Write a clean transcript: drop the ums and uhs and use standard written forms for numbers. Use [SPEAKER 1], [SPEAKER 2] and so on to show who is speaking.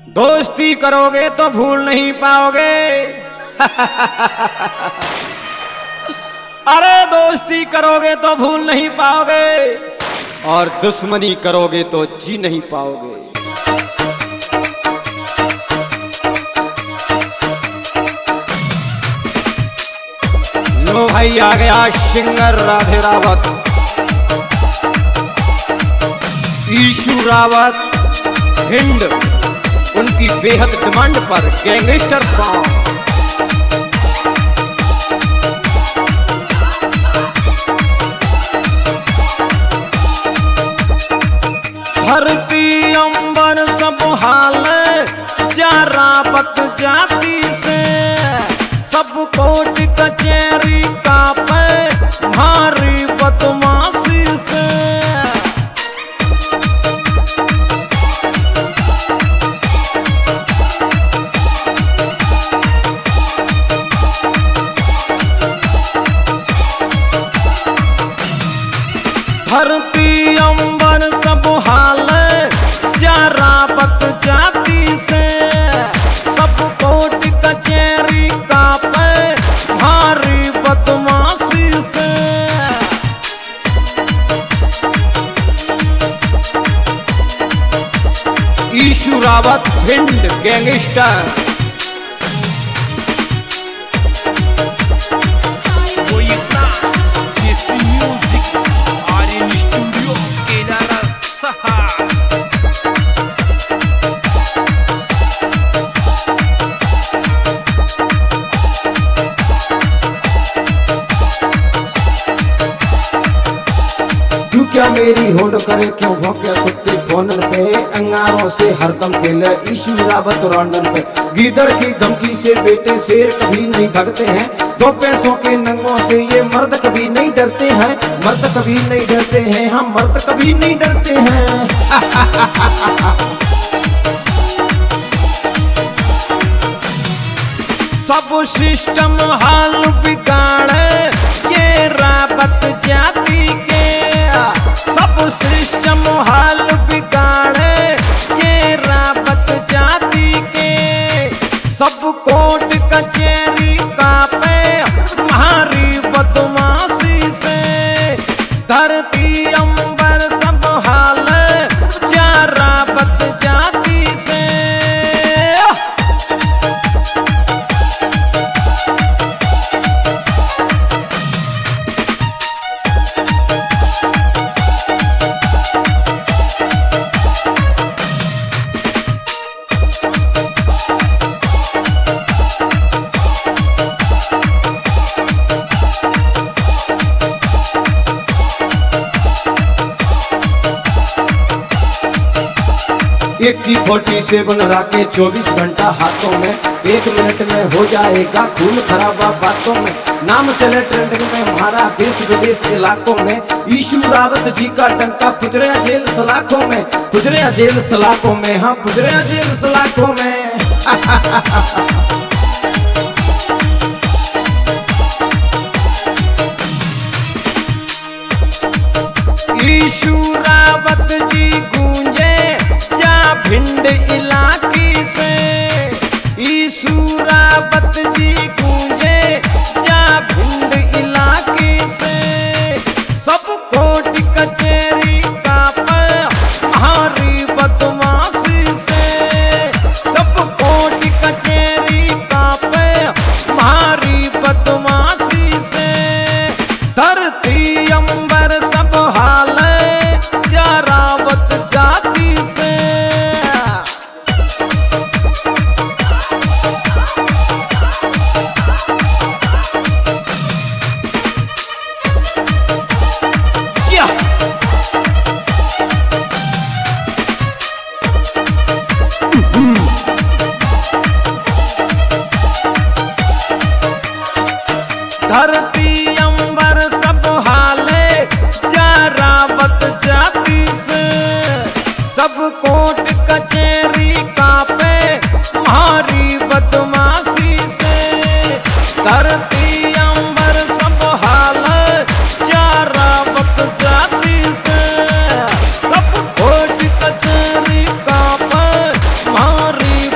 [SPEAKER 1] दोस्ती करोगे तो भूल नहीं पाओगे। अरे दोस्ती करोगे तो भूल नहीं पाओगे, और दुश्मनी करोगे तो जी नहीं पाओगे। लो भाई आ गया सिंगर राधे रावत, ईशू रावत हिंद, उनकी बेहद डिमांड पर गैंगस्टर सॉन्ग। धरती अंबर सब हाल जा रावत जाति से, सब कोर्ट कचहरी का पे भारी बदमाशी से। धरती अंबर सब हाल जा रावत जाति से, सब कोर्ट कचहरी का पे भारी बदमाशी से। ईशू रावत भिंड गैंगस्टर। क्या मेरी होड़ करे क्यों भौंके कुत्ते फोनन पे, अंगारों से हरदम खेले ईशू रावत रॉन्डन पे। गीदड़ की धमकी से बेटे शेर कभी नहीं भागते हैं, दो पैसों के नंगों से ये मर्द कभी नहीं डरते हैं। मर्द कभी नहीं डरते हैं, हम मर्द कभी नहीं डरते हैं। सब सिस्टम हाल बिगाड़े ये रावत जाति के, सब सिस्टम हाल बिगाड़े ये रावत जाति के। सब कोर्ट कचहरी का पे भारी बदमाशी से, धरती अंबर सब हाल जा रावत जाति से। एक की 47 राके 24 घंटा हाथों में, 1 मिनट में हो जाएगा खून खराबा बातों में। नाम चले ट्रेंडिंग में हमारा देश विदेश इलाकों में, ईशू रावत जी का डंका पुजरे जेल सलाखों में, पुजरे जेल सलाखों में, हाँ पुजरे जेल सलाखों में। ईशू रावत जी गूंजे जा भिंड इलाके से, ईशू रावत जी गूंजे जा भिंड इलाके से। सब कोर्ट कचहरी का पे भारी बदमाशी से, सब कोर्ट कचहरी का पे भारी बदमाशी से। धरती अंबर सब हाल जा रावत जाति से। धरती अंबर सब हाल जा रावत जाति से, सब कोर्ट कचहरी का पे भारी बदमाशी से। धरती अंबर सब हाल जा रावत जाति से, सब कोर्ट कचहरी का पे भारी